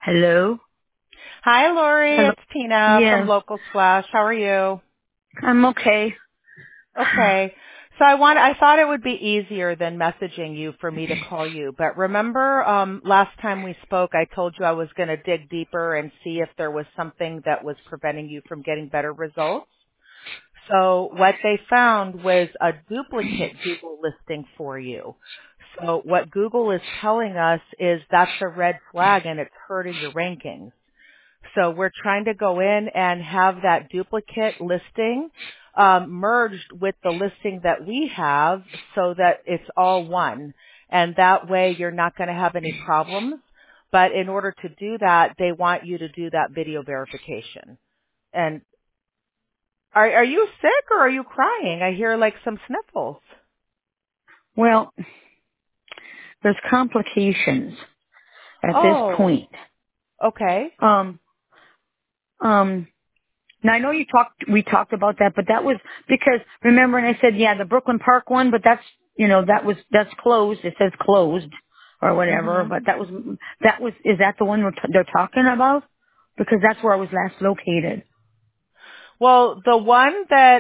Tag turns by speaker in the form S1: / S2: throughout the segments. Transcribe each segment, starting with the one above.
S1: Hello?
S2: Hi, Lori.
S1: Hello?
S2: It's Tina from
S1: Yeah,
S2: Local Splash. How are you?
S1: I'm okay.
S2: Okay. So I thought it would be easier than messaging you for me to call you. But remember, last time we spoke, I told you I was going to dig deeper and see if there was something that was preventing you from getting better results. So what they found was a duplicate Google listing for you. So what Google is telling us is that's a red flag and it's hurting your rankings. So we're trying to go in and have that duplicate listing merged with the listing that we have so that it's all one. And that way you're not going to have any problems. But in order to do that, they want you to do that video verification. And are you sick or are you crying? I hear like some sniffles.
S1: Well, there's complications at this
S2: Oh,
S1: point.
S2: okay.
S1: Um, now I know we talked about that, but that was because, remember, and I said, yeah, the Brooklyn Park one, but that's, that's closed. It says closed or whatever,
S2: Mhm.
S1: but is that the one they're talking about? Because that's where I was last located.
S2: Well, the one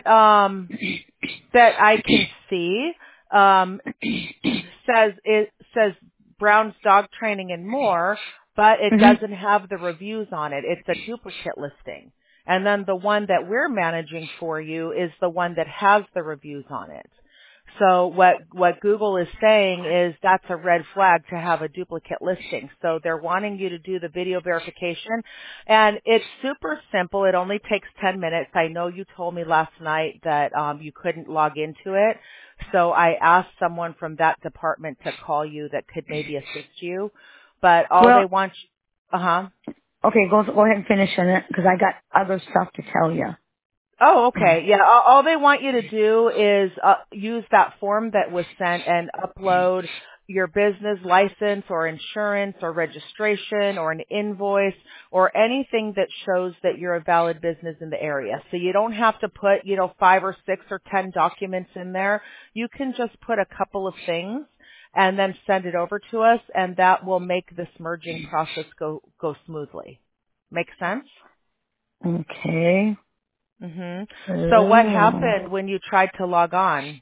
S2: that I can see um it says Brown's dog training and more, but it
S1: hmm
S2: doesn't have the reviews on it. It's a duplicate listing. And then the one that we're managing for you is the one that has the reviews on it. So what Google is saying is that's a red flag to have a duplicate listing. So they're wanting you to do the video verification, and it's super simple. It only takes 10 minutes. I know you told me last night that you couldn't log into it. So I asked someone from that department to call you that could maybe assist you. But all
S1: Well,
S2: they want uh-huh.
S1: okay, go ahead and finish on it because I got other stuff to tell you.
S2: Oh, okay. Yeah, all they want you to do is use that form that was sent and upload your business license or insurance or registration or an invoice or anything that shows that you're a valid business in the area. So you don't have to put, 5 or 6 or 10 documents in there. You can just put a couple of things and then send it over to us, and that will make this merging process go smoothly. Make sense?
S1: Okay.
S2: Mhm. So what
S1: Oh.
S2: happened when you tried to log on?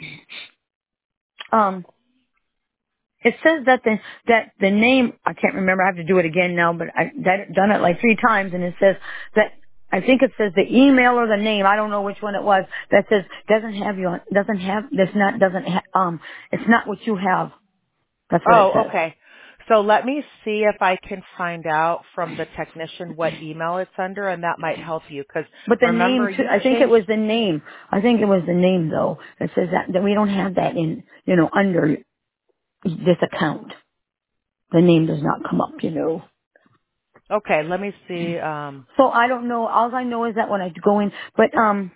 S1: Um, it says that the name, I can't remember, I have to do it again now, but done it like 3 times, and it says that, I think it says the email or the name, I don't know which one it was, that says it's not what you have. That's what it
S2: Oh,
S1: says.
S2: okay. So let me see if I can find out from the technician what email it's under, and that might help you. Because
S1: But the name,
S2: remember,
S1: too,
S2: you
S1: I think it
S2: changed.
S1: was the name. I think it was the name though, that says that we don't have that in, under this account. The name does not come up.
S2: Okay, let me see.
S1: So I don't know. All I know is that when I go in, but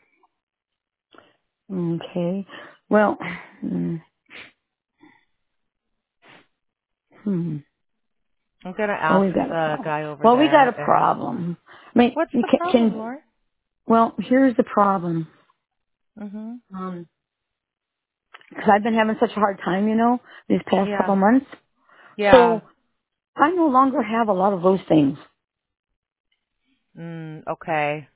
S1: okay. Well, mm, hmm.
S2: I'm gonna
S1: Well,
S2: ask
S1: we got a
S2: the
S1: problem.
S2: guy over
S1: Well, we got a
S2: there. And
S1: problem. I mean,
S2: what's
S1: you
S2: the problem,
S1: can
S2: Lauren?
S1: well, here's the problem.
S2: Mhm.
S1: Because I've been having such a hard time, these past couple
S2: Yeah.
S1: months.
S2: Yeah.
S1: So I no longer have a lot of those things.
S2: Okay.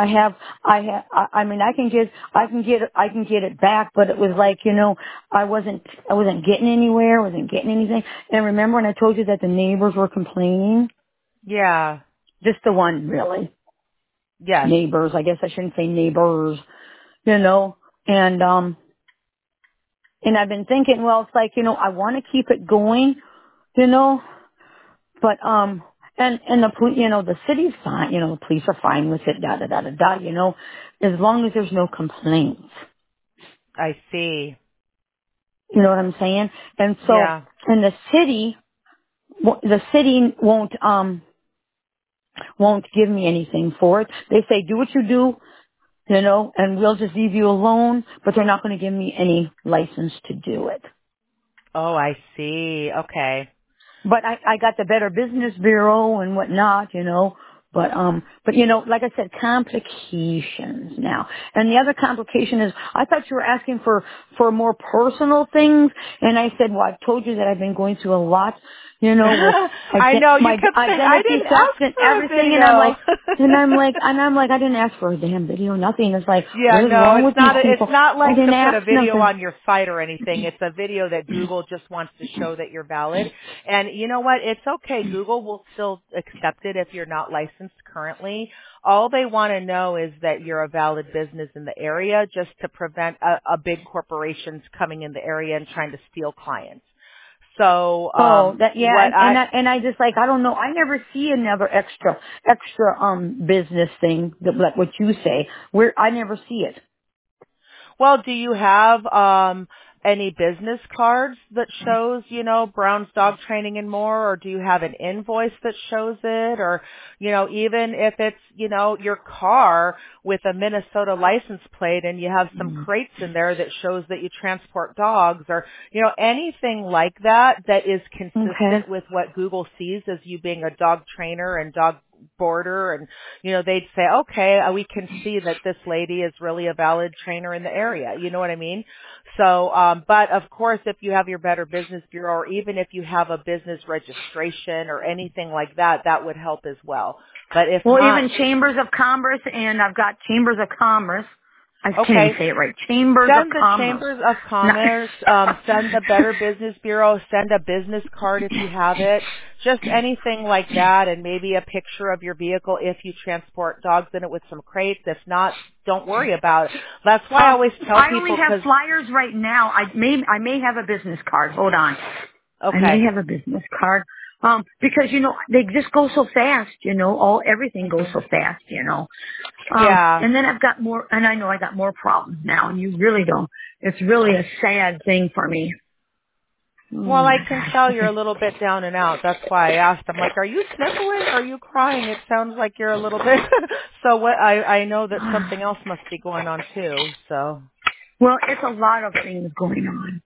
S1: I mean, I can get it back, but it was like, I wasn't getting anywhere, wasn't getting anything. And remember when I told you that the neighbors were complaining?
S2: Yeah.
S1: Just the one, really.
S2: Yes.
S1: Neighbors, I guess I shouldn't say neighbors, and, and I've been thinking, well, it's like, I want to keep it going, you know, but, and the city's fine, the police are fine with it, da da da da da, as long as there's no complaints.
S2: I see.
S1: You know what I'm saying? And so,
S2: Yeah.
S1: and the city won't give me anything for it. They say, do what you do, and we'll just leave you alone, but they're not going to give me any license to do it.
S2: Oh, I see. Okay.
S1: But I got the Better Business Bureau and whatnot, But you know, like I said, complications now. And the other complication is, I thought you were asking for more personal things, and I said, well, I've told you that I've been going through a lot, you know, with
S2: I know you
S1: my
S2: kept saying I
S1: identity
S2: didn't
S1: theft
S2: ask
S1: and
S2: for a
S1: everything, and
S2: video.
S1: I'm like, I didn't ask for a damn video, nothing. It's like,
S2: Yeah,
S1: what is
S2: no,
S1: wrong with these
S2: it's
S1: people?
S2: not
S1: I
S2: like to
S1: didn't
S2: put a
S1: ask
S2: video
S1: nothing.
S2: on your site or anything. It's a video that Google just wants to show that you're valid. And you know what? It's okay. Google will still accept it if you're not licensed currently. All they want to know is that you're a valid business in the area, just to prevent a big corporations coming in the area and trying to steal clients. So,
S1: Oh, that, yeah,
S2: what
S1: and I just like, I don't know, I never see another extra, business thing, like what you say, where I never see it.
S2: Well, do you have any business cards that shows, you know, Brown's Dog Training and More, or do you have an invoice that shows it, or, you know, even if it's, you know, your car with a Minnesota license plate and you have some crates in there that shows that you transport dogs, or, you know, anything like that that is
S1: Okay.
S2: consistent with what Google sees as you being a dog trainer and dog border, and you know, they'd say, okay, we can see that this lady is really a valid trainer in the area. You know what I mean? So, but of course, if you have your Better Business Bureau, or even if you have a business registration or anything like that, that would help as well. But if
S1: Well,
S2: not,
S1: even Chambers of Commerce, and I've got Chambers of Commerce. I can't even
S2: okay,
S1: say it right. Chambers of
S2: send the
S1: Commerce.
S2: Chambers of
S1: No.
S2: Commerce, send the Better Business Bureau, send a business card if you have it, just anything like that, and maybe a picture of your vehicle if you transport dogs in it with some crates. If not, don't worry about it. That's why I always tell
S1: I only
S2: people,
S1: have
S2: because,
S1: flyers right now. I may have a business card. Hold on. I may
S2: okay.
S1: have a business card. Because you know, they just go so fast, you know, everything goes
S2: Mhm.
S1: so fast, you know.
S2: Yeah.
S1: And then I've got more, and I know I got more problems now, and you really don't. It's really a sad thing for me. Oh
S2: Well, I
S1: my
S2: can
S1: gosh.
S2: tell you're a
S1: Okay.
S2: little bit down and out. That's why I asked. I'm like, are you sniffling? Are you crying? It sounds like you're a little bit. So what? I know that something else must be going on too. So.
S1: Well, it's a lot of things going on.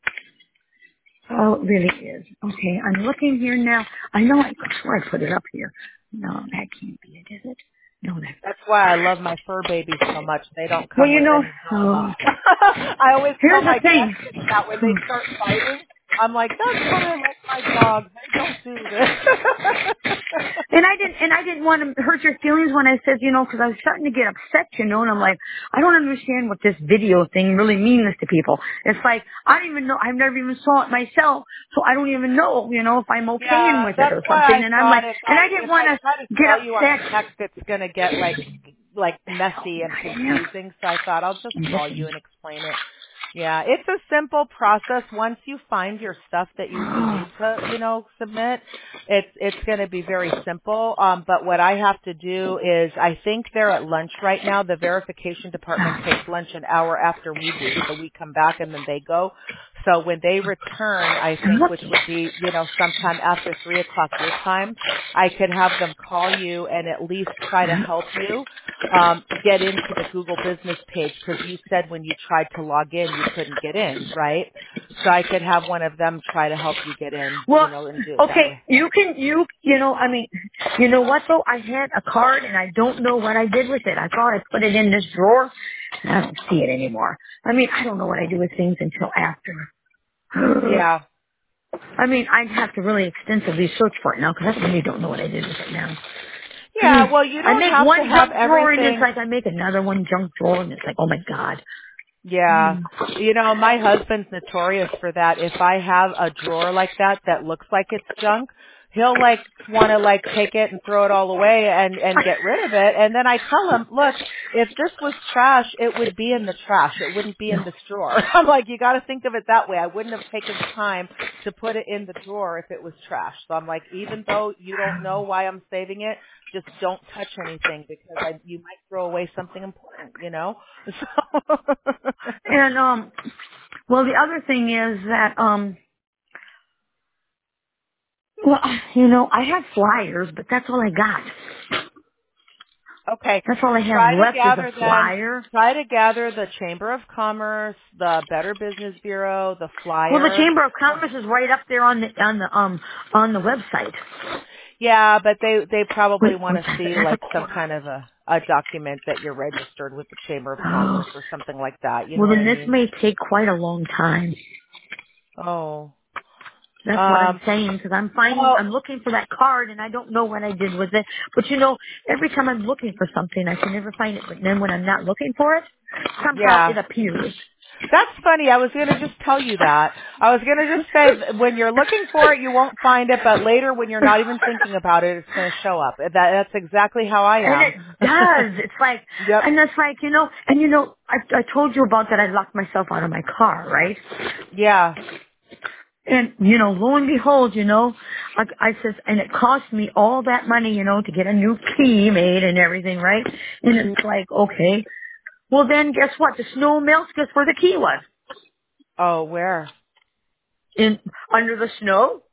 S1: Oh, it really is. Okay, I'm looking here now. I know I swear I put it up here. No, that can't be it, is it? No, that.
S2: That's why I love my fur babies so much. They don't
S1: Well,
S2: come
S1: you
S2: with
S1: know,
S2: any drama. I always tell
S1: here's the
S2: my
S1: thing.
S2: grandkids that when they start fighting, I'm like, that's why I like my dogs. They don't do this.
S1: And I didn't want to hurt your feelings when I said, you know, because I was starting to get upset, you know, and I'm like, I don't understand what this video thing really means to people. It's like, I don't even know, I've never even saw it myself, so I don't even know, you know, if I'm okay
S2: Yeah,
S1: with it
S2: that's
S1: or
S2: why
S1: something.
S2: I
S1: And I'm
S2: thought
S1: like,
S2: if
S1: and
S2: I
S1: I didn't
S2: if
S1: want
S2: I
S1: to
S2: try to
S1: get
S2: tell you on
S1: upset.
S2: text, it's gonna get like
S1: Oh,
S2: messy and
S1: not in there.
S2: confusing. So I thought I'll just
S1: I'm
S2: call you
S1: looking.
S2: and explain it. Yeah, it's a simple process. Once you find your stuff that you need to, you know, submit, it's going to be very simple. But what I have to do is, I think they're at lunch right now. The verification department takes lunch an hour after we do, so we come back and then they go. So when they return, I
S1: I'm
S2: think, which
S1: looking.
S2: would be, you know, sometime after 3 o'clock your time, I could have them call you and at least try to help you get into the Google business page, because you said when you tried to log in, you couldn't get in, right? So I could have one of them try to help you get in, you
S1: Well,
S2: know, and do it that
S1: okay,
S2: way.
S1: you know, I mean, you know what though? I had a card and I don't know what I did with it. I thought I put it in this drawer and I don't see it anymore. I mean, I don't know what I do with things until after.
S2: Yeah.
S1: I mean, I'd have to really extensively search for it now because I really don't know what I did with it now.
S2: Yeah, well, you
S1: I
S2: don't
S1: make
S2: have to
S1: one
S2: have
S1: junk drawer and it's
S2: everything.
S1: like I make another one junk drawer and it's like, oh my God.
S2: Yeah. You know, my husband's notorious for that. If I have a drawer like that that looks like it's junk, he'll like want to like take it and throw it all away and get rid of it. And then I tell him, look, if this was trash, it would be in the trash. It wouldn't be in this drawer. I'm like, you got to think of it that way. I wouldn't have taken the time to put it in the drawer if it was trash. So I'm like, even though you don't know why I'm saving it, just don't touch anything, because you might throw away something important, you know? So
S1: And, well, the other thing is that, well, you know, I have flyers, but that's all I got.
S2: okay.
S1: That's all I have
S2: Try to
S1: left is a
S2: gather then.
S1: flyer.
S2: Try to gather the Chamber of Commerce, the Better Business Bureau, the
S1: Well, the
S2: flyer.
S1: Chamber of Commerce is right up there on the website.
S2: Yeah, but they probably
S1: Wait,
S2: want
S1: what's
S2: to
S1: that?
S2: see
S1: That's a
S2: like some
S1: quarter.
S2: kind of a document that you're registered with the Chamber of
S1: Oh.
S2: Commerce or something like that. You know
S1: Well,
S2: what
S1: then
S2: I
S1: this
S2: mean?
S1: may take quite a long time.
S2: Oh.
S1: That's what I'm
S2: Um.
S1: saying, because I'm
S2: Well.
S1: looking for that card and I don't know what I did with it. But every time I'm looking for something, I can never find it. But then when I'm not looking for it, somehow
S2: Yeah.
S1: it appears.
S2: That's funny. I was going to just tell you that. I was going to just say when you're looking for it, you won't find it, but later when you're not even thinking about it, it's going to show up. That's exactly how I
S1: And
S2: am.
S1: it does. It's like,
S2: Yep.
S1: and it's like, I told you about that I locked myself out of my car, right?
S2: Yeah.
S1: And, lo and behold, I says, and it cost me all that money, to get a new key made and everything, right? And it's like, okay. Well then guess what? The snow melts, guess where the key was?
S2: Oh, where?
S1: In, under the snow.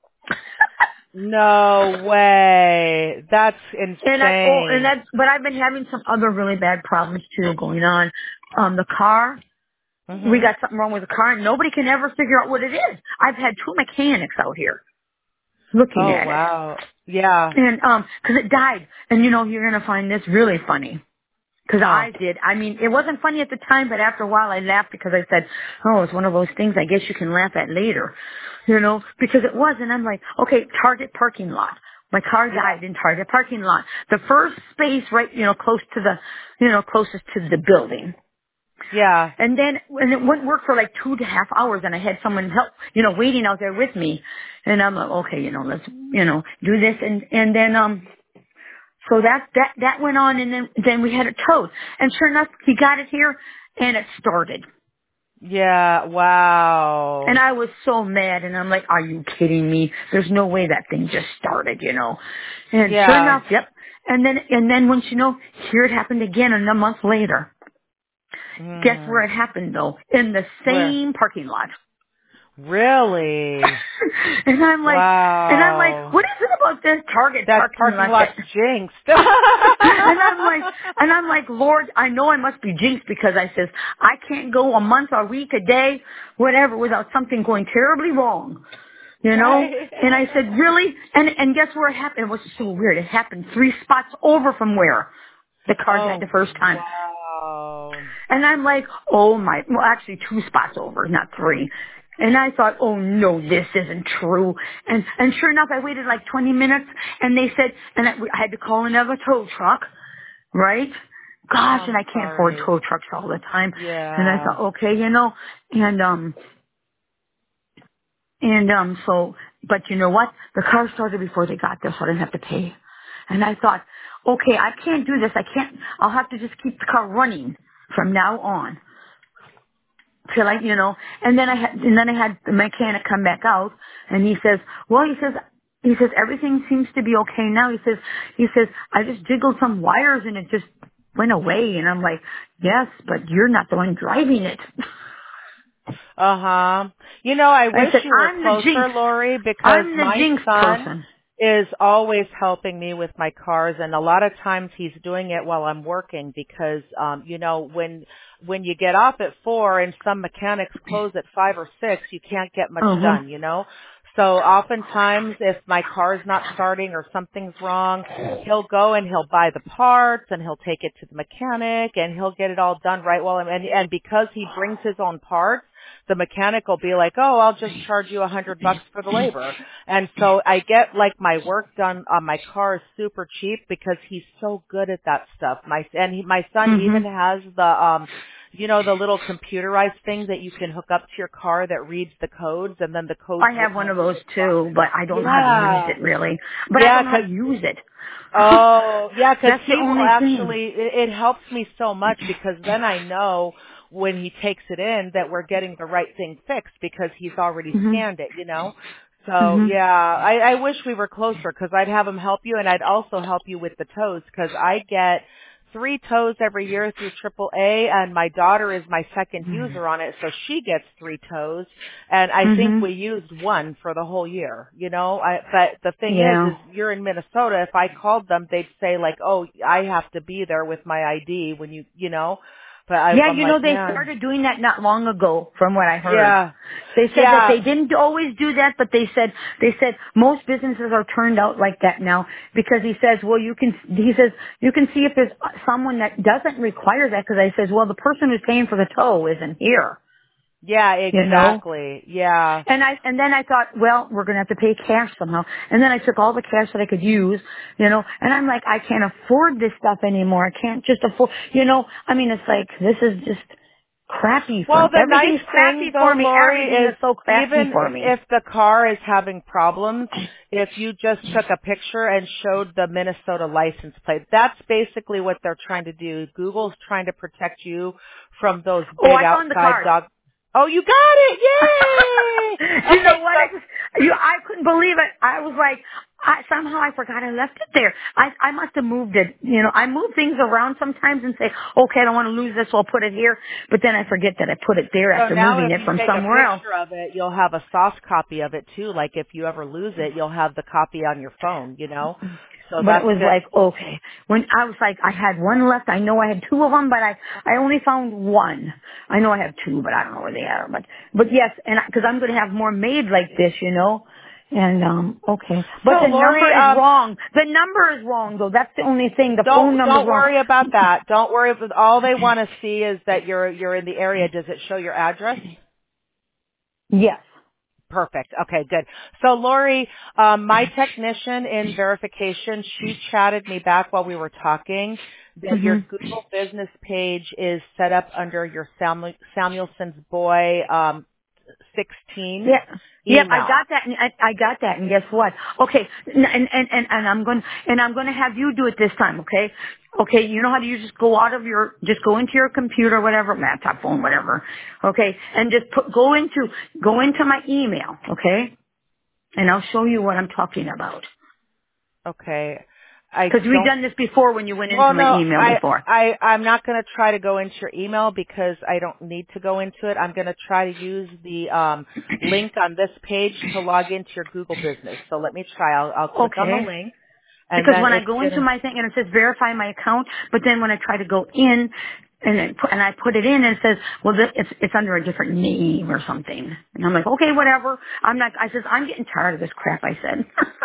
S2: No way. That's insane.
S1: But I've been having some other really bad problems too going on. The car, we
S2: Mhm.
S1: got something wrong with the car and nobody can ever figure out what it is. I've had two mechanics out here looking
S2: Oh,
S1: at it.
S2: wow. Yeah.
S1: And, 'cause it died. And you're gonna find this really funny. Cause
S2: Huh.
S1: I did. I mean, it wasn't funny at the time, but after a while I laughed because I said, oh, it's one of those things I guess you can laugh at later. Because it was. And I'm like, okay, Target parking lot. My car
S2: Yeah.
S1: died in Target parking lot. The first space right, close to closest to the building.
S2: Yeah.
S1: And it wouldn't work for like 2.5 hours and I had someone help, waiting out there with me. And I'm like, okay, let's, do this. And then, so that went on and then we had it towed. And sure enough, he got it here and it started.
S2: Yeah.
S1: And
S2: Wow.
S1: I was so mad and I'm like, are you kidding me? There's no way that thing just started. And sure
S2: Yeah.
S1: enough, yep. And then once here it happened again and a month later. Guess where
S2: Mm.
S1: it happened though? In the
S2: Where?
S1: same parking lot.
S2: Really?
S1: and I'm like,
S2: Wow.
S1: what is it about this Target
S2: That
S1: parking
S2: parking
S1: lot
S2: lot's
S1: that
S2: jinxed.
S1: and I'm like, Lord, I know I must be jinxed because I says, I can't go a month, a week, a day, whatever, without something going terribly wrong.
S2: Right.
S1: And I said, really? And guess where it happened? It was so weird. It happened 3 spots over from where the car died the
S2: Oh,
S1: first time.
S2: wow.
S1: And I'm like, well actually 2 spots over, not 3. And I thought, oh no, this isn't true. And sure enough, I waited like 20 minutes and they said, and I had to call another tow truck, right?
S2: Oh,
S1: Gosh, and
S2: I'm
S1: I can't afford
S2: sorry.
S1: tow trucks all the time. And I
S2: Yeah.
S1: thought, okay, and so, but you know what? The car started before they got there, so I didn't have to pay. And I thought, okay, I can't do this. I'll have to just keep the car running from now on. Till and then I had the mechanic come back out and he says, well, he says, everything seems to be okay now. He says, I just jiggled some wires and it just went away. And I'm like, yes, but you're not the one driving it.
S2: Uh-huh. I
S1: I
S2: wish
S1: said,
S2: you were closer, Lori, because
S1: I'm the
S2: my
S1: jinx
S2: son
S1: person.
S2: is always helping me with my cars, and a lot of times he's doing it while I'm working because when you get off at 4 and some mechanics close at 5 or 6, you can't get much
S1: Uh-huh.
S2: done. So oftentimes if my car's not starting or something's wrong, he'll go and he'll buy the parts and he'll take it to the mechanic and he'll get it all done right while and because he brings his own parts, the mechanic will be like, "Oh, I'll just charge you $100 for the labor." And so I get like my work done on my car super cheap because he's so good at that stuff. My son
S1: Mhm.
S2: even has the little computerized thing that you can hook up to your car that reads the codes and then the codes
S1: I
S2: will
S1: have one
S2: tell
S1: of
S2: you
S1: those
S2: what's wrong.
S1: too, but I don't know how to use
S2: Yeah.
S1: it really. But I
S2: Yeah,
S1: don't know how
S2: 'cause
S1: to use it.
S2: oh, yeah, 'cause
S1: That's the
S2: he will
S1: only thing.
S2: actually, it helps me so much because then I know when he takes it in that we're getting the right thing fixed because he's already
S1: Mhm.
S2: scanned it. So
S1: Mhm.
S2: yeah, I wish we were closer because I'd have him help you and I'd also help you with the tows because I get 3 tows every year through AAA and my daughter is my second user on it so she gets 3 tows and I think
S1: Mhm.
S2: we used 1 for the whole year. But the thing
S1: Yeah.
S2: is you're in Minnesota. If I called them, they'd say like, oh, I have to be there with my ID when you know. But
S1: Yeah,
S2: I'm
S1: you know,
S2: like,
S1: they
S2: man,
S1: started doing that not long ago, from what I heard.
S2: yeah,
S1: They said that
S2: yeah.
S1: they didn't always do that, but they said most businesses are turned out like that now because he says, well, he says, you can see if there's someone that doesn't require that because I says, well, the person who's paying for the tow isn't here,
S2: Yeah,
S1: you know?
S2: exactly. Yeah.
S1: And then I thought, well, we're gonna have to pay cash somehow. And then I took all the cash that I could use, you know, and I'm like, I can't afford this stuff anymore. I can't just afford, you know, I mean, it's like, this is just crappy for
S2: Well,
S1: me.
S2: the nice
S1: Everything's
S2: thing
S1: crappy
S2: though,
S1: for me.
S2: Lori,
S1: Everything
S2: is
S1: is so crappy
S2: even
S1: for me.
S2: if the car is having problems, if you just took a picture and showed the Minnesota license plate, that's basically what they're trying to do. Google's trying to protect you from those
S1: Oh,
S2: big
S1: I found the
S2: outside
S1: card.
S2: dog. Oh, you got it! Yay!
S1: You know
S2: Okay,
S1: what?
S2: so
S1: I couldn't believe it. I was like, somehow I forgot I left it there. I must have moved it. You know, I move things around sometimes and say, okay, I don't want to lose this, so I'll put it here. But then I forget that I put it there
S2: So
S1: after
S2: now
S1: moving
S2: if
S1: it
S2: you
S1: from
S2: take a
S1: somewhere else.
S2: picture of it, you'll have a soft copy of it too. Like if you ever lose it, you'll have the copy on your phone, you know? So
S1: But it
S2: that's
S1: was
S2: good.
S1: like, okay. When I was like, I had one left. I know I had two of them, but I only found one. I know I have two, but I don't know where they are. But yes, and because I'm going to have more made like this, you know. And okay, but
S2: So
S1: the
S2: Lori,
S1: number is wrong. The number is wrong, though. That's the only thing. The phone number's
S2: don't
S1: wrong.
S2: worry about that. Don't worry. All they want to see is that you're in the area. Does it show your address?
S1: Yes.
S2: Perfect. Okay, good. So Lori, my technician in verification, she chatted me back while we were talking that your
S1: Mhm.
S2: Google business page is set up under your Samuelson's Boy 16
S1: Yeah. Yep, I
S2: email.
S1: got that. And I got that. And guess what? Okay, and I'm going to have you do it this time. Okay. Okay. You know how to you just go into your computer, whatever, laptop, phone, whatever. Okay, and just go into my email. Okay, and I'll show you what I'm talking about.
S2: Okay. I
S1: Because we've
S2: don't
S1: done this before when you went into
S2: Well,
S1: my
S2: no,
S1: email before.
S2: I'm not going to try to go into your email because I don't need to go into it. I'm going to try to use the link on this page to log into your Google business. So let me try. I'll click on the
S1: Okay.
S2: link, and
S1: Because
S2: then
S1: when I
S2: it's
S1: go into
S2: gonna.
S1: my thing and it says verify my account, but then when I try to go in and I put it in and it says, well, it's under a different name or something. And I'm like, okay, whatever. I says, I'm getting tired of this crap, I said.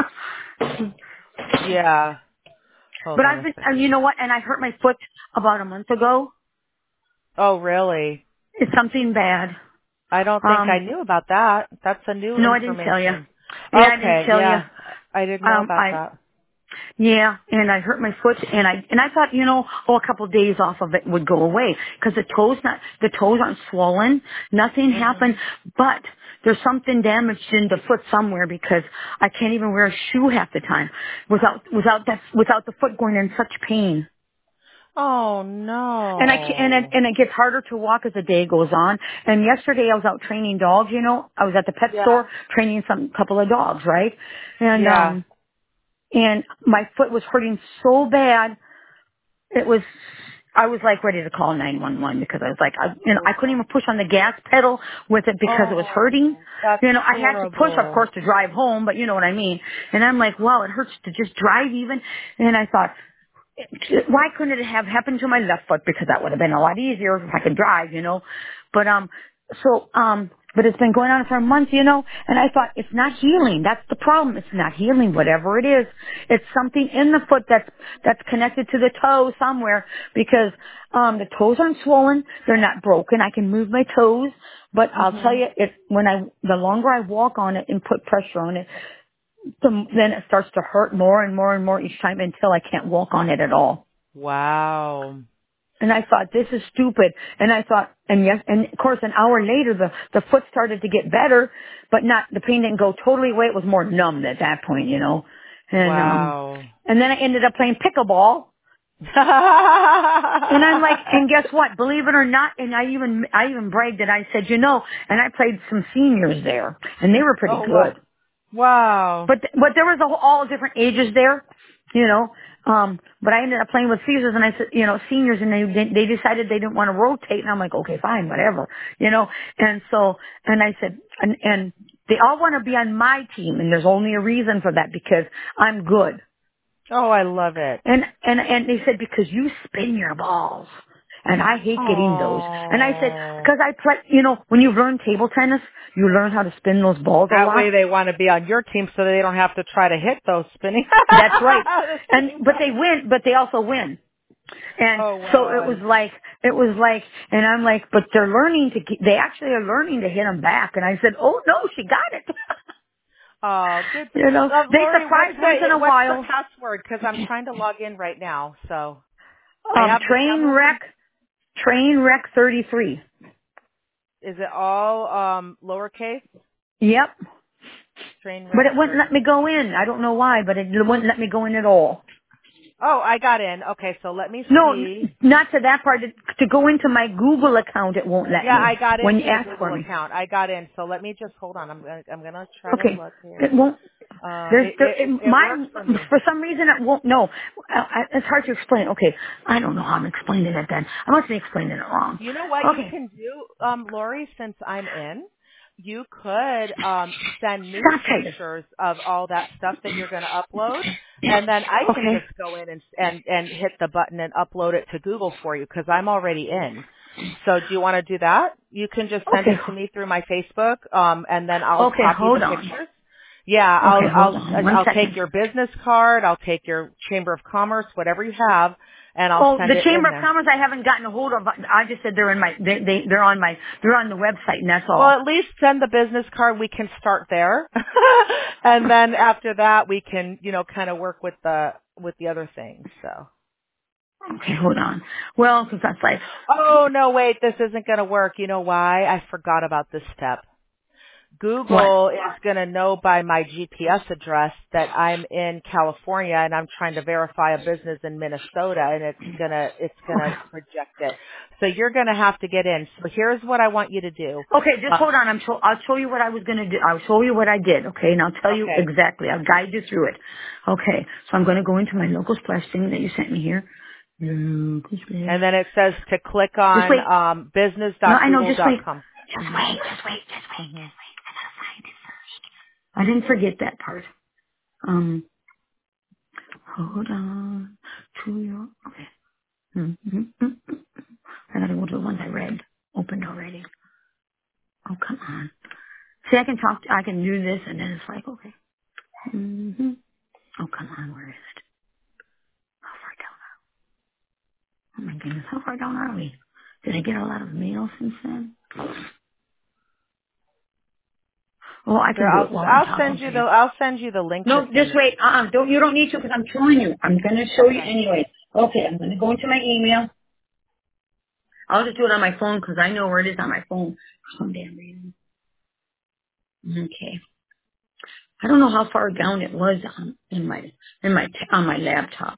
S2: Yeah. Hold
S1: But
S2: on
S1: I've
S2: a
S1: been,
S2: second.
S1: you know what? And I hurt my foot about a month ago.
S2: Oh, really?
S1: It's something bad.
S2: I don't think I
S1: Um,
S2: knew about that. That's a new
S1: no, I didn't tell you.
S2: information.
S1: Yeah, I didn't
S2: Okay.
S1: tell you.
S2: Yeah. I didn't know about
S1: I
S2: that.
S1: Yeah, and I hurt my foot, and I thought, a couple of days off of it would go away because the toes aren't swollen, nothing
S2: Mhm.
S1: happened, but there's something damaged in the foot somewhere because I can't even wear a shoe half the time without the foot going in such pain.
S2: Oh
S1: And I can't,
S2: no.
S1: and it gets harder to walk as the day goes on. And yesterday I was out training dogs, I was at the pet
S2: Yeah.
S1: store training some couple of dogs, right? And
S2: Yeah.
S1: my foot was hurting so bad. I was like ready to call 911 because I was like, I couldn't even push on the gas pedal with it because it was hurting.
S2: Oh, that's
S1: I had to push, of
S2: horrible.
S1: course, to drive home, but you know what I mean. And I'm like, wow, it hurts to just drive even. And I thought, why couldn't it have happened to my left foot? Because that would have been a lot easier if I could drive. But but it's been going on for a month, and I thought it's not healing. That's the problem. It's not healing, whatever it is. It's something in the foot that's connected to the toe somewhere because the toes aren't swollen. They're not broken. I can move my toes, but I'll tell
S2: Mhm.
S1: you, the longer I walk on it and put pressure on it, then it starts to hurt more and more and more each time until I can't walk on it at all.
S2: Wow.
S1: And I thought, this is stupid. And I thought, and of course an hour later the foot started to get better, but the pain didn't go totally away. It was more numb at that point.
S2: Wow.
S1: And then I ended up playing pickleball. And I'm like, and guess what? Believe it or not, and I even bragged that I said, and I played some seniors there and they were pretty
S2: Oh wow.
S1: good.
S2: Wow.
S1: But there was all different ages there, you know. But I ended up playing with seniors, and I said, seniors, and they decided they didn't want to rotate, and I'm like, okay, fine, whatever. And so, and I said, and they all want to be on my team, and there's only a reason for that because I'm good.
S2: Oh, I love it.
S1: And they said because you spin your balls. And I hate getting those. And I said,
S2: Oh.
S1: because I play, when you learn table tennis, you learn how to spin those balls a
S2: That
S1: lot.
S2: way they want to be on your team so they don't have to try to hit those spinning.
S1: That's right. But they win, but they also win. And
S2: Oh,
S1: so
S2: wow.
S1: it was like, and I'm like, but they're learning they actually are learning to hit them back. And I said, oh no, she got it.
S2: Oh, good.
S1: They
S2: Lori,
S1: surprise once in a
S2: what's the
S1: while.
S2: password? Because I'm trying to log in right now. So I have the
S1: Train
S2: demo.
S1: wreck 33.
S2: Is it all lowercase?
S1: Yep.
S2: Train
S1: But
S2: wreck
S1: it wouldn't let
S2: 30.
S1: me go in. I don't know why, but it wouldn't let me go in at all.
S2: Oh, I got in. Okay, so let me
S1: No,
S2: see.
S1: not to that part. To go into my Google account, it won't let
S2: Yeah, I
S1: me
S2: got
S1: when you
S2: into the
S1: ask for
S2: Google
S1: me.
S2: account. I got in. So let me just hold on. I'm gonna try to
S1: Okay.
S2: look
S1: It
S2: here.
S1: won't.
S2: It works for me.
S1: For some reason it won't. No, it's hard to explain. Okay, I don't know how I'm explaining it. Then I must be explaining it wrong.
S2: You know what you
S1: Okay,
S2: can do, Lori, since I'm in? You could send me
S1: stop typing.
S2: pictures of all that stuff that you're going to upload, and then I can
S1: Okay,
S2: just go in and hit the button and upload it to Google for you because I'm already in. So do you want to do that? You can just send
S1: okay,
S2: it to me through my Facebook, and then I'll
S1: okay.
S2: copy the
S1: Hold on.
S2: pictures. Yeah,
S1: Okay, hold on. One
S2: I'll take
S1: second.
S2: your business card, I'll take your Chamber of Commerce, whatever you have, and I'll
S1: Oh,
S2: send
S1: the
S2: it in
S1: Chamber of
S2: there.
S1: Commerce I haven't gotten a hold of. I just said they're in my. They're on the website, and that's
S2: Well,
S1: all.
S2: at least send the business card. We can start there. And then after that, we can, kind of work with the other things. So.
S1: Okay, hold on. Well, because that's like.
S2: Oh, no, wait, this isn't going to work. You know why? I forgot about this step.
S1: What?
S2: Google is going to know by my GPS address that I'm in California and I'm trying to verify a business in Minnesota and it's gonna reject it. So you're going to have to get in. So here's what I want you to do.
S1: Okay, just hold on. I'll show you what I was going to do. I'll show you what I did, okay? And I'll tell you
S2: Okay.
S1: exactly. I'll guide you through it. Okay, so I'm going to go into my local splash thing that you sent me here. Local splash.
S2: And then it says to click
S1: Just
S2: on
S1: wait. No, I know. Just wait.
S2: business.google.com.
S1: Just
S2: Mhm.
S1: wait. Just wait. Just wait.
S2: Mhm.
S1: Just wait. I got to find it first. I didn't forget that part. Hold on. To your, okay. Mm-hmm. I got to go to the ones I read. Opened already. Oh, come on. See, I can do this and then it's like, okay. Mm-hmm. Oh, come on. Where is it? How far down? Oh my goodness, how far down are we? Did I get a lot of mail since then? Oh, I
S2: Here,
S1: can do it while I'm talking to you.
S2: I'll send you the link to
S1: No, just
S2: send.
S1: wait. You don't need to because I'm showing you. I'm going to show you
S2: Okay.
S1: anyway. Okay, I'm going to go into my email. I'll just do it on my phone because I know where it is on my phone for some damn reason. Okay. I don't know how far down it was on my laptop.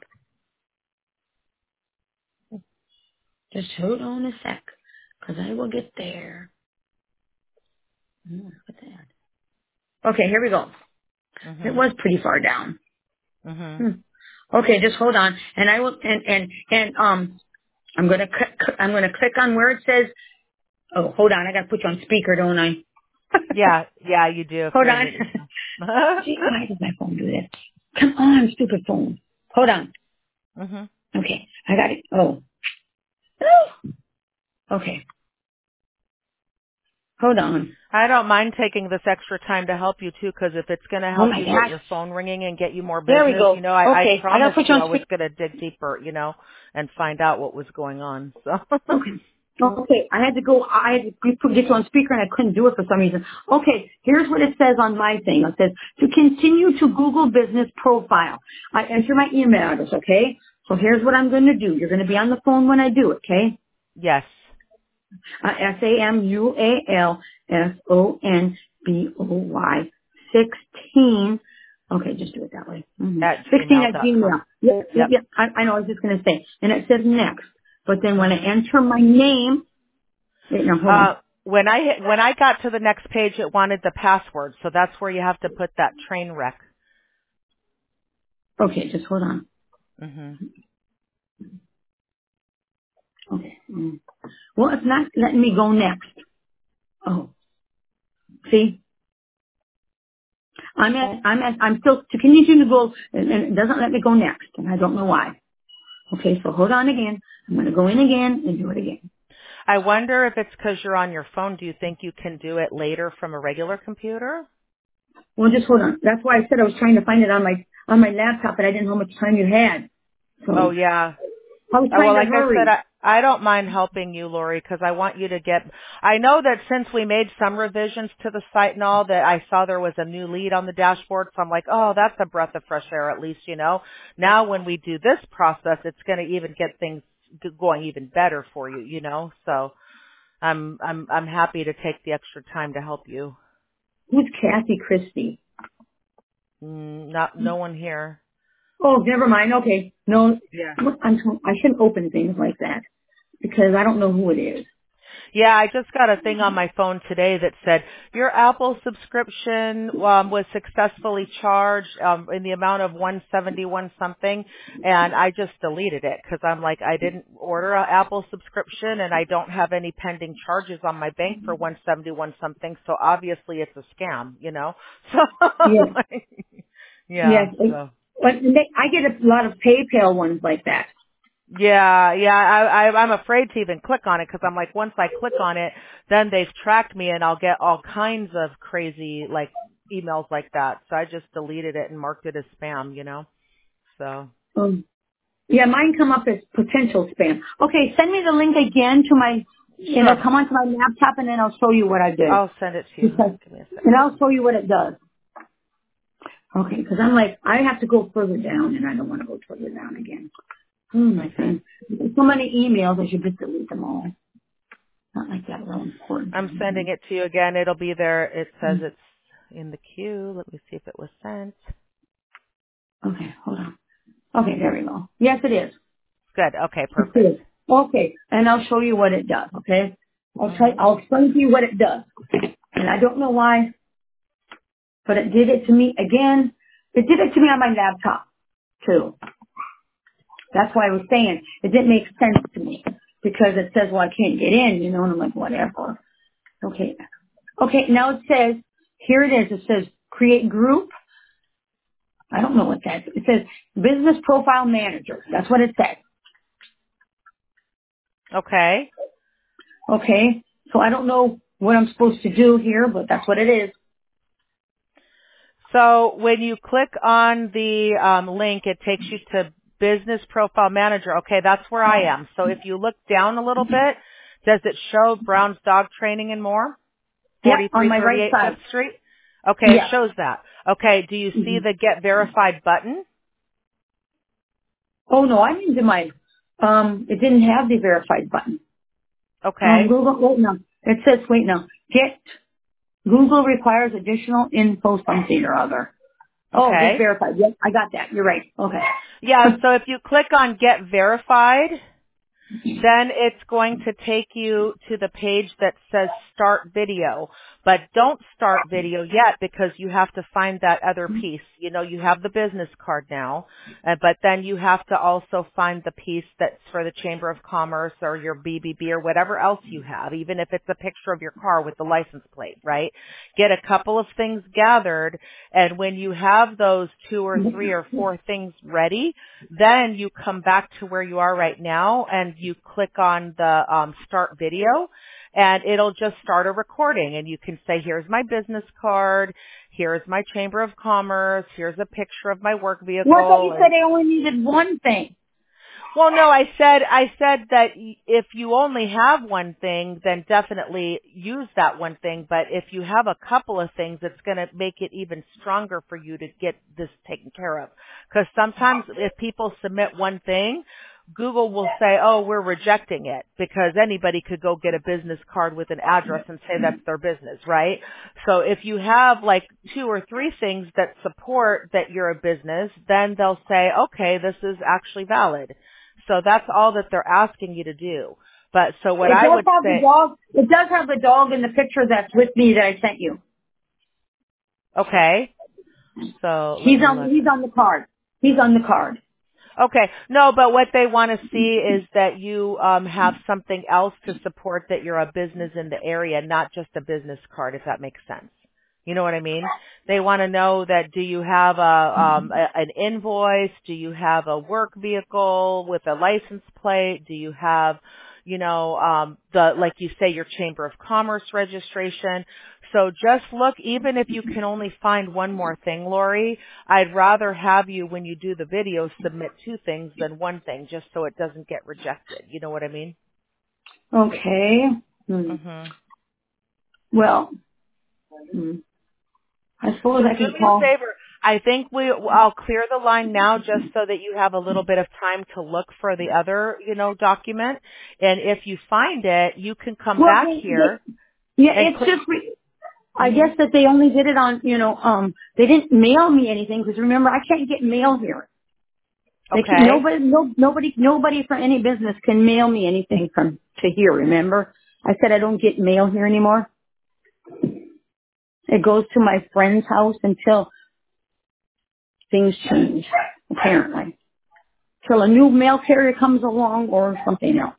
S1: Just hold on a sec because I will get there. Look at that. Okay, here we go. It
S2: Mhm.
S1: was pretty far down.
S2: Mhm.
S1: Hmm. Okay, just hold on, and I will, I'm gonna click on where it says. Oh, hold on, I gotta put you on speaker, don't I?
S2: Yeah, you do if
S1: Hold
S2: you're
S1: on.
S2: in your email.
S1: Gee, why does my phone do that? Come on, stupid phone. Hold on.
S2: Mhm.
S1: Okay, I got it. Oh. Oh. Okay, hold on.
S2: I don't mind taking this extra time to help you too, because if it's going to
S1: Oh
S2: help
S1: my
S2: you get
S1: gosh.
S2: your phone ringing and get you more
S1: There we
S2: business,
S1: go.
S2: I
S1: Okay, I gotta
S2: promised
S1: put you
S2: you
S1: on
S2: I was
S1: speaker.
S2: going to dig deeper, and find out what was going on. So,
S1: Okay. Okay, I had to go, I had to get you on speaker and I couldn't do it for some reason. Okay, here's what it says on my thing. It says, to continue to Google business profile. I enter my email address, okay? So here's what I'm going to do. You're going to be on the phone when I do it, okay?
S2: yes.
S1: SAMUALSONBOY 16. Okay, just do it that way. Mm-hmm.
S2: At
S1: 16 at
S2: gmail.com.
S1: Gmail. Yep, yep,
S2: Yep.
S1: yep. I know I was just going to say. And it says next. But then when I
S2: Mhm.
S1: enter my name, wait, now hold on.
S2: When I got to the next page, it wanted the password, so that's where you have to put that train wreck.
S1: Okay, just hold on.
S2: Mhm.
S1: Okay. Mm. Well, it's not letting me go next. Oh, see? I'm still to continue to go, and it doesn't let me go next, and I don't know why. Okay, so hold on again. I'm going to go in again and do it again.
S2: I wonder if it's because you're on your phone. Do you think you can do it later from a regular computer?
S1: Well, just hold on. That's why I said I was trying to find it on my laptop, and I didn't know how much time you had.
S2: Oh,
S1: So
S2: yeah.
S1: I was
S2: Well,
S1: trying to
S2: like I said,
S1: hurry.
S2: I don't mind helping you, Lori, because I want you to get, I know that since we made some revisions to the site and all that I saw there was a new lead on the dashboard. So I'm like, oh, that's a breath of fresh air at least, you know. Now when we do this process, it's going to even get things going even better for you, you know. So I'm happy to take the extra time to help you.
S1: Who's Kathy Christie?
S2: No one here.
S1: Oh, never mind. Okay. No,
S2: Yeah.
S1: I shouldn't open things like that because I don't know who it is.
S2: Yeah, I just got a thing on my phone today that said your Apple subscription was successfully charged in the amount of 171 something, and I just deleted it because I'm like I didn't order an Apple subscription and I don't have any pending charges on my bank for 171 something, so obviously it's a scam, you know. So
S1: Yes.
S2: yeah,
S1: Yes.
S2: so.
S1: But I get a lot of PayPal ones like that.
S2: Yeah, I'm afraid to even click on it because I'm like, once I click on it, then they've tracked me and I'll get all kinds of crazy like emails like that. So I just deleted it and marked it as spam, you know. So
S1: Yeah, mine come up as potential spam. Okay, send me the link again to my, and it'll
S2: sure,
S1: come onto my laptop, and then I'll show you what I did.
S2: I'll send it to you.
S1: Because,
S2: Give me a
S1: and
S2: second.
S1: I'll show you what it does. Okay, because I'm like, I have to go further down, and I don't want to go further down again. Oh my
S2: Okay,
S1: thing. There's so many emails, I should just delete them all. Not like that real important.
S2: I'm sending it to you again. It'll be there. It says it's in the queue. Let me see if it was sent.
S1: Okay, hold on. Okay, there we go. Yes, it is.
S2: Good. Okay,
S1: It's
S2: perfect.
S1: good. Okay, and I'll show you what it does. Okay,
S2: Mhm.
S1: I'll explain to you what it does. And I don't know why, but it did it to me again. It did it to me on my laptop too. That's why I was saying it didn't make sense to me because it says, well, I can't get in, you know, and I'm like, whatever. Okay. Okay. Now it says, here it is. It says create group. I don't know what that is. It says business profile manager. That's what it says.
S2: Okay.
S1: Okay. So I don't know what I'm supposed to do here, but that's what it is.
S2: So when you click on the link, it takes you to Business Profile Manager. Okay, that's where I am. So if you look down a little bit, does it show Brown's Dog Training and More,
S1: Yep. On my right
S2: 4338
S1: side.
S2: Fifth Street? Okay, it
S1: Yes.
S2: shows that. Okay, do you see
S1: Mhm.
S2: the Get Verified button?
S1: Oh no, I didn't do my, it didn't have the verified button.
S2: Okay,
S1: Google, wait no. It says, wait no. Google requires additional info something or other. Oh, get
S2: okay.
S1: verified. Yes, I got that. You're right. Okay.
S2: Yeah, so if you click on Get Verified, then it's going to take you to the page that says start video. But don't start video yet because you have to find that other piece. You know, you have the business card now, but then you have to also find the piece that's for the Chamber of Commerce or your BBB or whatever else you have, even if it's a picture of your car with the license plate, right? Get a couple of things gathered, and when you have those 2 or 3 or 4 things ready, then you come back to where you are right now and you click on the start video and it'll just start a recording and you can say, here's my business card, here's my Chamber of Commerce, here's a picture of my work
S1: Well, I thought you
S2: vehicle.
S1: said I only needed one thing.
S2: Well, no, I said that if you only have one thing, then definitely use that one thing. But if you have a couple of things, it's going to make it even stronger for you to get this taken care of. Because sometimes if people submit one thing, Google will say, oh, we're rejecting it because anybody could go get a business card with an address and say that's their business, right? So if you have like 2 or 3 things that support that you're a business, then they'll say, okay, this is actually valid. So that's all that they're asking you to do. But so what
S1: It
S2: I
S1: does
S2: would
S1: have the
S2: say,
S1: dog. It does have the dog in the picture that's with me that I sent you.
S2: okay, so let
S1: He's
S2: me
S1: on.
S2: look.
S1: He's on the card. He's on the card.
S2: Okay, no, but what they want to see is that you have something else to support that you're a business in the area, not just a business card, if that makes sense. You know what I mean? They want to know that do you have an invoice? Do you have a work vehicle with a license plate? Do you have, like you say, your Chamber of Commerce registration? So just look, even if you can only find one more thing, Lori, I'd rather have you, when you do the video, submit 2 things than 1 thing, just so it doesn't get rejected. You know what I mean?
S1: Okay.
S2: Mm-hmm.
S1: Well, I suppose
S2: So
S1: I
S2: do
S1: can
S2: me a
S1: call.
S2: favor. I think I'll clear the line now just so that you have a little bit of time to look for the other, document. And if you find it, you can come
S1: Well,
S2: back here
S1: yeah,
S2: and
S1: it's
S2: click.
S1: just, I
S2: Hmm.
S1: guess that they only did it on, they didn't mail me anything because remember, I can't get mail here. They can,
S2: Okay.
S1: nobody for any business can mail me anything from to here. Remember, I said I don't get mail here anymore. It goes to my friend's house until things change, apparently. Till a new mail carrier comes along or something else.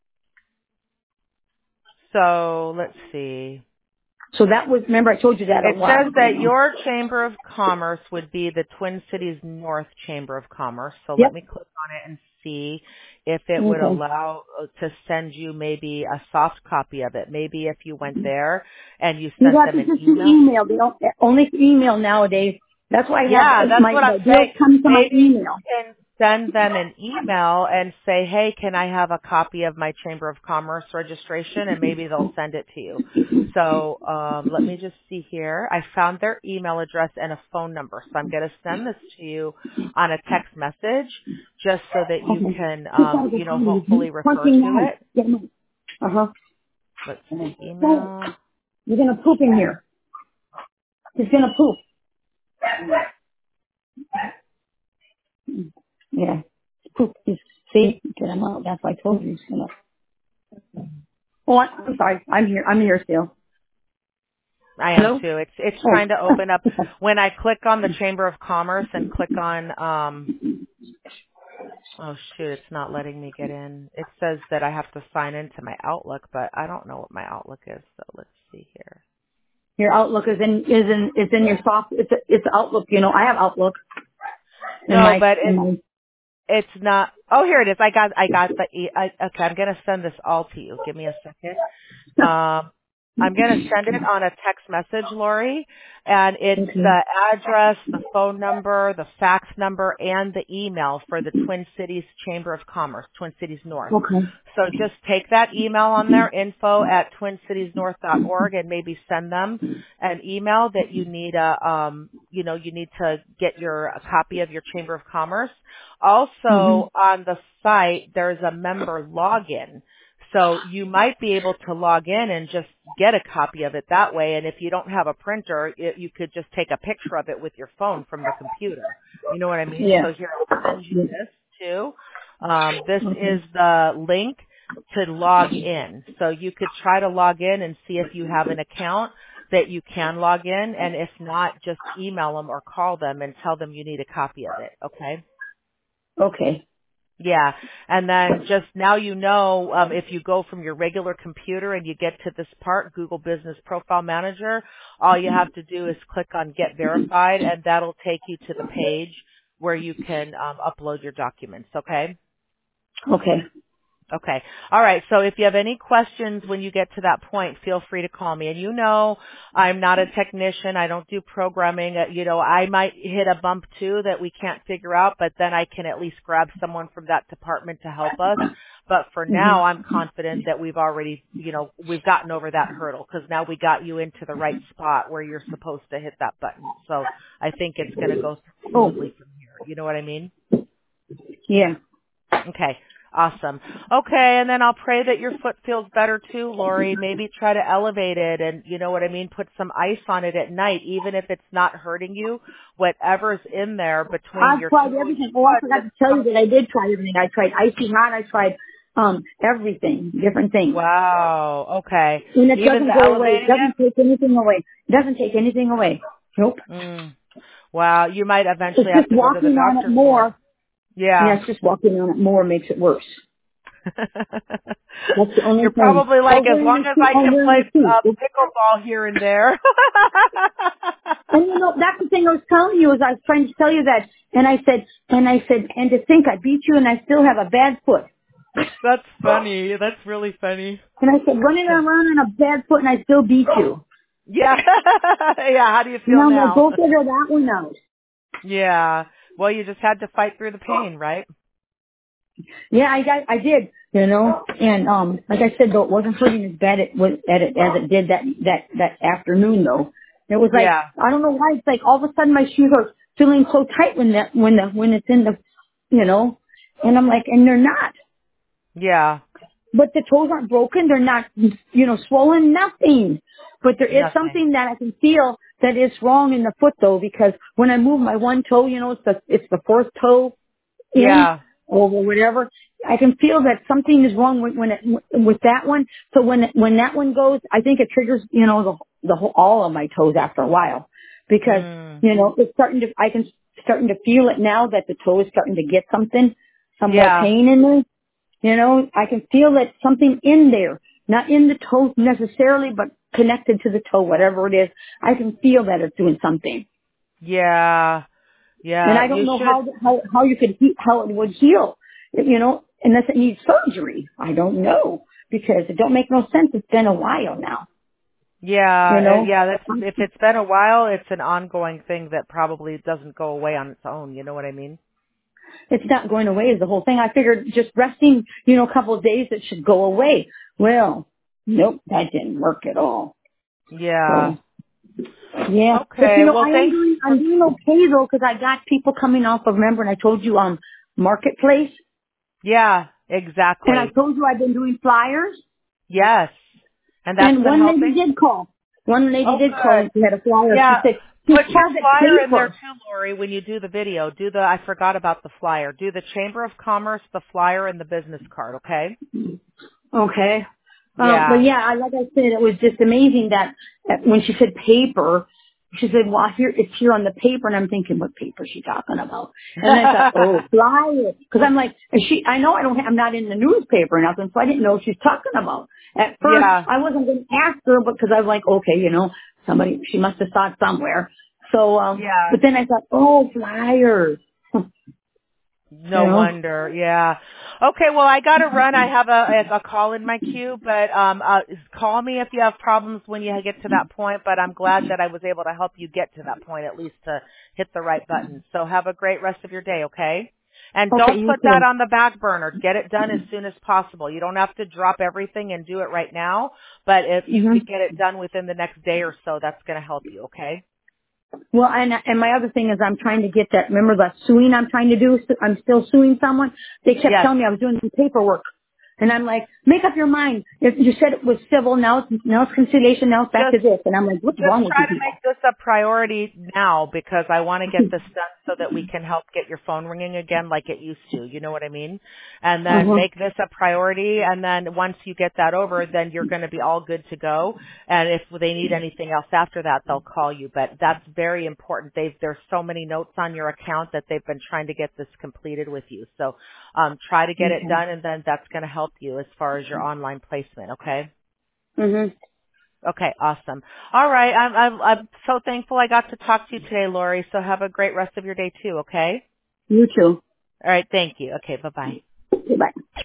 S2: So let's see.
S1: So that was, remember I told you that a
S2: It
S1: while
S2: says
S1: ago
S2: that
S1: now.
S2: your Chamber of Commerce would be the Twin Cities North Chamber of Commerce. So let
S1: Yep.
S2: me click on it and see if it would
S1: Okay.
S2: allow to send you maybe a soft copy of it. Maybe if you went there and you
S1: You
S2: sent
S1: have
S2: them
S1: to
S2: an
S1: just do
S2: email.
S1: email. They don't, only email nowadays. That's why I have
S2: Yeah, that's what I'm
S1: my bills
S2: saying.
S1: come to my
S2: Maybe you
S1: email.
S2: can send them an email and say, hey, can I have a copy of my Chamber of Commerce registration? And maybe they'll send it to you. So let me just see here. I found their email address and a phone number. So I'm going to send this to you on a text message just so that you
S1: Okay.
S2: can,
S1: Just gotta go home.
S2: hopefully refer
S1: Punching
S2: to
S1: out.
S2: it.
S1: Get my, uh-huh.
S2: Let's see,
S1: Don't.
S2: email.
S1: You're gonna poop in here. He's gonna poop. Yeah. Poop. He's, see? Get him out. That's why I told you he's gonna. Oh, I'm sorry. I'm here. I'm here still.
S2: I am
S1: Hello?
S2: too. It's trying to
S1: Oh.
S2: open up. When I click on the Chamber of Commerce and click on oh shoot, it's not letting me get in. It says that I have to sign into my Outlook, but I don't know what my Outlook is, so let's see here.
S1: Your Outlook is in your soft. It's Outlook. I have Outlook in
S2: No,
S1: my
S2: but
S1: in my.
S2: it's not. Oh, here it is. I got the okay, I'm going to send this all to you. Give me a second. Um, I'm going to send it on a text message, Lori, and it's
S1: Okay.
S2: the address, the phone number, the fax number, and the email for the Twin Cities Chamber of Commerce, Twin Cities North.
S1: Okay.
S2: So just take that email on there, info@twincitiesnorth.org, and maybe send them an email that you need you need to get a copy of your Chamber of Commerce.
S1: Mhm.
S2: Also on the site, there's a member login. So you might be able to log in and just get a copy of it that way. And if you don't have a printer, you could just take a picture of it with your phone from the computer. You know what I mean?
S1: Yeah.
S2: So here, I'll send you
S1: Yeah.
S2: this too. This is
S1: Okay.
S2: the link to log in. So you could try to log in and see if you have an account that you can log in. And if not, just email them or call them and tell them you need a copy of it. Okay?
S1: Okay.
S2: Yeah. And then just now if you go from your regular computer and you get to this part, Google Business Profile Manager, all you have to do is click on Get Verified, and that'll take you to the page where you can upload your documents, okay?
S1: Okay.
S2: Okay. All right. So if you have any questions when you get to that point, feel free to call me. And I'm not a technician. I don't do programming. I might hit a bump too that we can't figure out, but then I can at least grab someone from that department to help us. But for now,
S1: Mhm.
S2: I'm confident that we've already, we've gotten over that hurdle because now we got you into the right spot where you're supposed to hit that button. So I think it's going to go
S1: Oh.
S2: smoothly from here. You know what I mean?
S1: Yeah.
S2: Okay. Awesome. Okay, and then I'll pray that your foot feels better too, Lori. Maybe try to elevate it and, you know what I mean, put some ice on it at night, even if it's not hurting you. Whatever's in there between
S1: I've
S2: your
S1: tried
S2: toe and
S1: everything.
S2: your
S1: Oh, I
S2: foot
S1: forgot
S2: just
S1: to tell you
S2: comes.
S1: that I did try everything. I tried icy hot. I tried everything, different things.
S2: Wow. Okay.
S1: And it
S2: Even
S1: doesn't
S2: the
S1: go away. It
S2: elevating
S1: doesn't take anything away. It doesn't take anything away. Nope.
S2: it? Wow. You might
S1: It's
S2: eventually have
S1: just
S2: to go to the
S1: walking on it
S2: doctor for it.
S1: more. Yeah,
S2: Yeah.
S1: it's just walking on it more makes it worse. That's the only
S2: You're
S1: thing.
S2: probably like, as
S1: Over in
S2: long
S1: the
S2: as
S1: seat,
S2: I can
S1: over in
S2: play
S1: the seat.
S2: pickleball here and there.
S1: And that's the thing I was telling you, is I was trying to tell you that, and I said, and to think I beat you and I still have a bad foot.
S2: That's funny. That's really funny.
S1: And I said, running around on a bad foot and I still beat you.
S2: Yeah. Yeah. How do you
S1: And
S2: feel
S1: I'm like,
S2: now?
S1: go figure that one out.
S2: Yeah. Well, you just had to fight through the pain, right?
S1: Yeah, I did, and like I said, though, it wasn't hurting as bad as it did that afternoon, though. It was like,
S2: Yeah.
S1: I don't know why, it's like all of a sudden my shoes are feeling so tight when it's in the, and I'm like, and they're not.
S2: Yeah.
S1: But the toes aren't broken. They're not, swollen, nothing. But there is
S2: Nothing.
S1: something that I can feel that is wrong in the foot, though, because when I move my one toe, it's the fourth toe in
S2: Yeah.
S1: or whatever, I can feel that something is wrong with that one. So when that one goes, I think it triggers, the whole, all of my toes after a while, because,
S2: Mm.
S1: it's starting to feel it now that the toe is starting to get some more
S2: Yeah.
S1: pain in there. I can feel that something in there, not in the toe necessarily, but connected to the toe, whatever it is. I can feel that it's doing something.
S2: Yeah.
S1: And
S2: Yeah.
S1: I don't
S2: You
S1: know
S2: should.
S1: how you could how it would heal, unless it needs surgery. I don't know, because it don't make no sense. It's been a while now,
S2: Yeah. That's, if it's been a while, it's an ongoing thing that probably doesn't go away on its own. You know what I mean?
S1: It's not going away is the whole thing. I figured just resting, a couple of days, it should go away. Well, nope, that didn't work at all.
S2: Yeah.
S1: So, yeah. But
S2: Okay. Well, thanks
S1: I'm
S2: for.
S1: doing okay though, because I got people coming off of, remember, and I told you, Marketplace,
S2: Yeah.
S1: and I
S2: Exactly.
S1: told you I've been doing flyers.
S2: Yes. And that's
S1: And
S2: been
S1: one lady
S2: helping.
S1: did call. One lady
S2: Oh,
S1: did call
S2: good.
S1: and she had a flyer. She
S2: Yeah.
S1: said, she
S2: Put your
S1: called it
S2: flyer in there
S1: paper.
S2: too, Lori, when you do the video. I forgot about the flyer. Do the Chamber of Commerce, the flyer, and the business card, okay?
S1: Okay. But
S2: Yeah.
S1: yeah, like I said, it was just amazing that when she said paper, she said, well, it's here on the paper. And I'm thinking, what paper is she talking about? And I thought, oh, flyer. Cause I'm like, I know I'm not in the newspaper or nothing, so I didn't know what she's talking about. At first,
S2: Yeah.
S1: I wasn't going to ask her, because I was like, okay, she must have saw it somewhere. So,
S2: Yeah.
S1: but then I thought, oh, flyers.
S2: No wonder. Yeah. Okay, well, I got to run. I have a call in my queue, but call me if you have problems when you get to that point, but I'm glad that I was able to help you get to that point, at least to hit the right button. So have a great rest of your day, okay? And
S1: Okay,
S2: don't
S1: you
S2: put that
S1: too.
S2: on the back burner. Get it done as soon as possible. You don't have to drop everything and do it right now, but if you
S1: hmm
S2: could get it done within the next day or so, that's going to help you, okay?
S1: Well, and my other thing is I'm trying to get that, remember that suing I'm trying to do? I'm still suing someone. They kept
S2: Yes.
S1: telling me I was doing some paperwork. And I'm like, make up your mind. If you said it was civil, now it's conciliation, now it's back to
S2: Just
S1: this. And I'm like, what's
S2: Just
S1: wrong with
S2: try
S1: you
S2: to make
S1: people?
S2: this a priority now because I want to get this done so that we can help get your phone ringing again like it used to. You know what I mean? And then
S1: Uh-huh.
S2: make this a priority. And then once you get that over, then you're going to be all good to go. And if they need anything else after that, they'll call you. But that's very important. There's so many notes on your account that they've been trying to get this completed with you. So try to get it
S1: Okay.
S2: done, and then that's going to help you as far as your online placement. Okay?
S1: hmm
S2: Okay, awesome. All right, I'm so thankful I got to talk to you today, Lori. So have a great rest of your day too. Okay.
S1: You too.
S2: All right, thank you. Okay, bye bye.
S1: Goodbye.